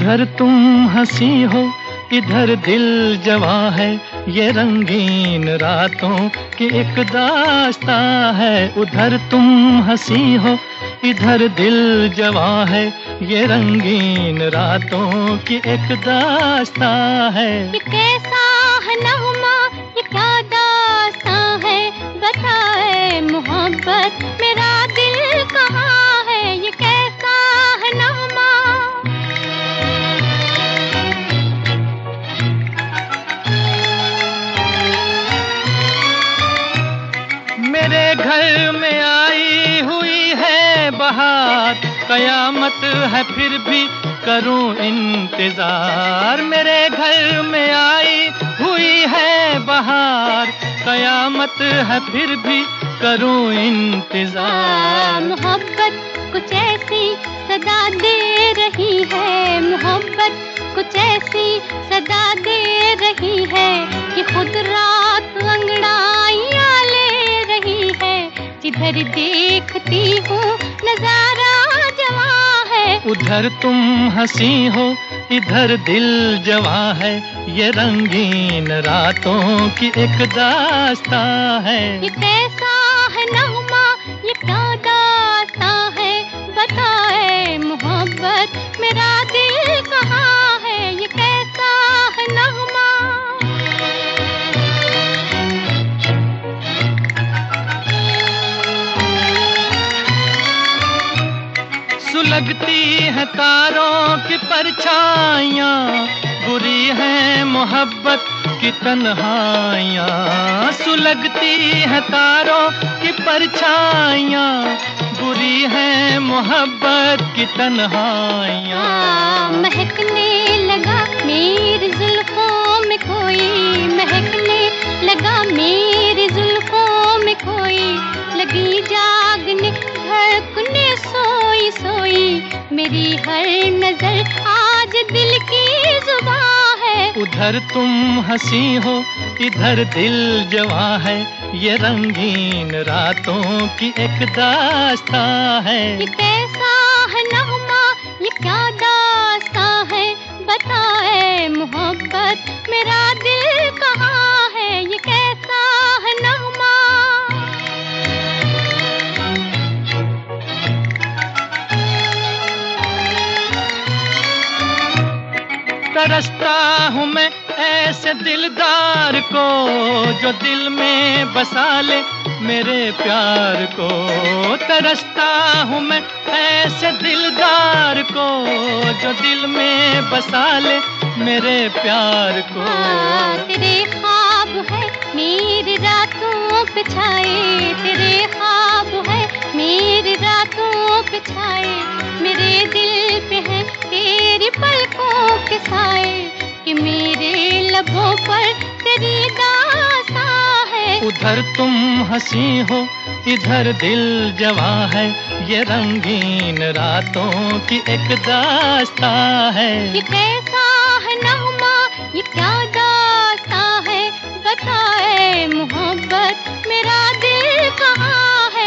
उधर तुम हंसी हो, इधर दिल जवां है, ये रंगीन रातों की एक दास्तां है। उधर तुम हंसी हो, इधर दिल जवां है, ये रंगीन रातों की एक दास्तां है। ये कैसा है नगमा, ये क्या दास्तां है, बताए मोहब्बत मेरा दिल कहाँ है। ये कैसा है नगमा। मेरे घर में आई हुई है बहार, कयामत है फिर भी करूं इंतजार। मेरे घर में आई हुई है बहार, कयामत है फिर भी करूं इंतजार। मोहब्बत कुछ ऐसी सदा दे रही है, मोहब्बत कुछ ऐसी सदा दे रही है कि खुद रात अंगड़ाइयां ले रही है। जिधर देखती हूँ नजारा जवां है। उधर तुम हंसी हो, इधर दिल जवां है, ये रंगीन रातों की एक दास्तां है। ये कैसा है नगमा, ये क्या दास्तां है, बताए मोहब्बत मेरा दिल कहाँ है। ये कैसा है नगमा। सुलगती है तारों की परछाइयाँ, बुरी है मोहब्बत की तन्हाइयाँ। सुलगती है तारों की परछाइयाँ, बुरी है मोहब्बत की तन्हाइयाँ। महकने लगा मेरी जुल्फों में कोई, महकने लगा मेरी जुल्फों में कोई। लगी जागने धड़कने सोई सोई, मेरी हर नजर आज दिल की जुबां है। उधर तुम हंसी हो, इधर दिल जवां है, ये रंगीन रातों की एक दास्तां है। ये कैसा है नगमा, ये क्या दास्तां है, बताए मोहब्बत मेरा दिल कहाँ है। ये कैसा है नगमा। तरसता हूँ मैं ऐसे दिलदार को, जो दिल में बसा ले मेरे प्यार को। तरसता हूँ मैं ऐसे दिलदार को, जो दिल में बसा ले मेरे प्यार को। तेरे ख्वाब है मेरी रातों पे छाए, तेरे ख्वाब है मेरी रातों पे छाए। मेरे दिल पे है तेरी पलकों के साए, कि मेरे लबों पर तेरी दास्तां है। उधर तुम हंसी हो, इधर दिल जवां है, ये रंगीन रातों की एक दास्तां है। ये कैसा है नगमा, ये क्या दास्तां है, बताए मोहब्बत मेरा दिल कहाँ है।